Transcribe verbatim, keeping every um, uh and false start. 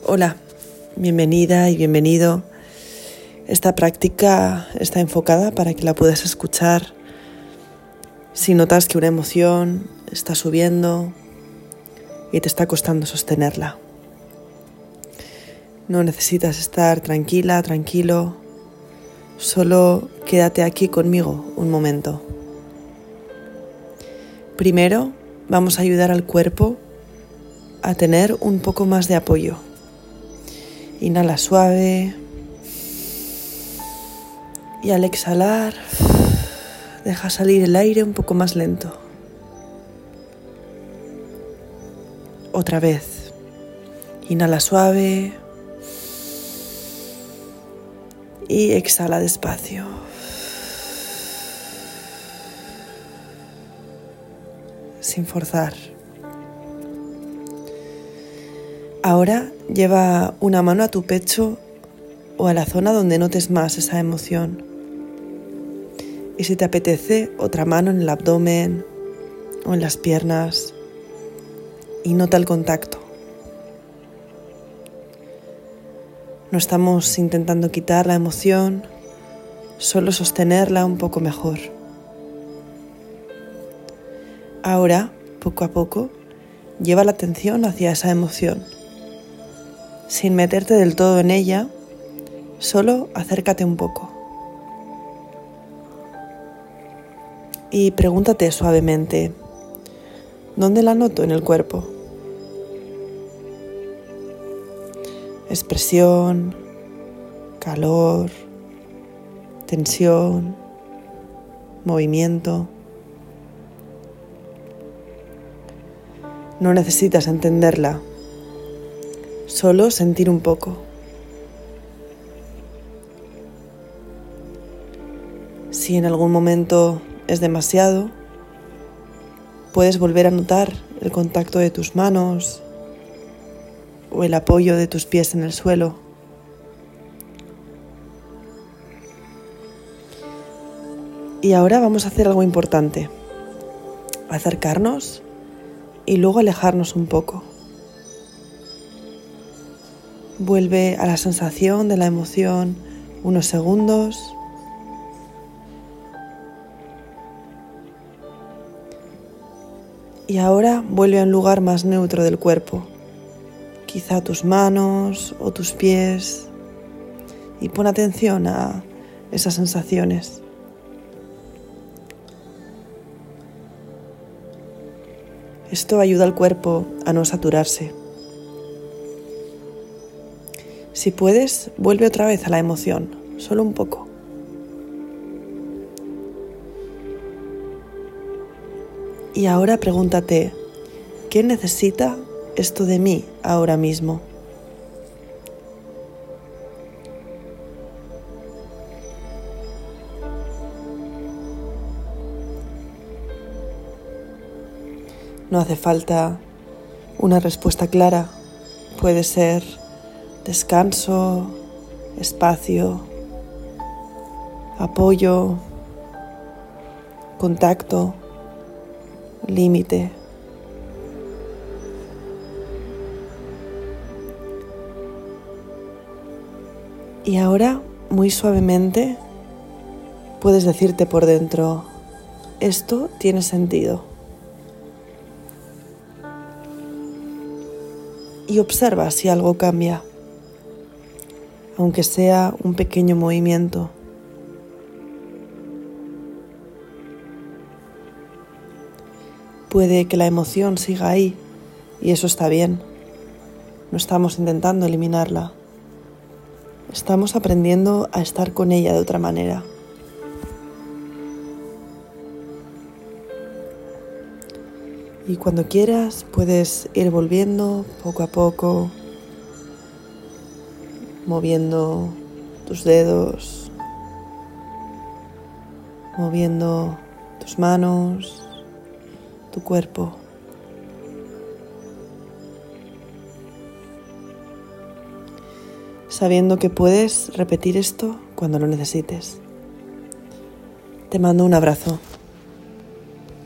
Hola, bienvenida y bienvenido. Esta práctica está enfocada para que la puedas escuchar si notas que una emoción está subiendo y te está costando sostenerla. No necesitas estar tranquila, tranquilo, solo quédate aquí conmigo un momento. Primero, vamos a ayudar al cuerpo a tener un poco más de apoyo. Inhala suave y al exhalar deja salir el aire un poco más lento. Otra vez, inhala suave y exhala despacio. Sin forzar. Ahora lleva una mano a tu pecho o a la zona donde notes más esa emoción. Y si te apetece, otra mano en el abdomen o en las piernas y nota el contacto. No estamos intentando quitar la emoción, solo sostenerla un poco mejor. Ahora, poco a poco, lleva la atención hacia esa emoción. Sin meterte del todo en ella, solo acércate un poco. Y pregúntate suavemente, ¿dónde la noto en el cuerpo? Expresión, calor, tensión, movimiento. No necesitas entenderla. Solo sentir un poco. Si en algún momento es demasiado, puedes volver a notar el contacto de tus manos o el apoyo de tus pies en el suelo. Y ahora vamos a hacer algo importante. Acercarnos y luego alejarnos un poco. Vuelve a la sensación de la emoción unos segundos. Y ahora vuelve a un lugar más neutro del cuerpo, quizá tus manos o tus pies, y pon atención a esas sensaciones. Esto ayuda al cuerpo a no saturarse. Si puedes, vuelve otra vez a la emoción, solo un poco. Y ahora pregúntate, ¿qué necesita esto de mí ahora mismo? No hace falta una respuesta clara, puede ser descanso, espacio, apoyo, contacto, límite. Y ahora, muy suavemente, puedes decirte por dentro, esto tiene sentido. Y observa si algo cambia, aunque sea un pequeño movimiento. Puede que la emoción siga ahí y eso está bien. No estamos intentando eliminarla. Estamos aprendiendo a estar con ella de otra manera. Y cuando quieras puedes ir volviendo poco a poco, moviendo tus dedos, moviendo tus manos, tu cuerpo. Sabiendo que puedes repetir esto cuando lo necesites. Te mando un abrazo.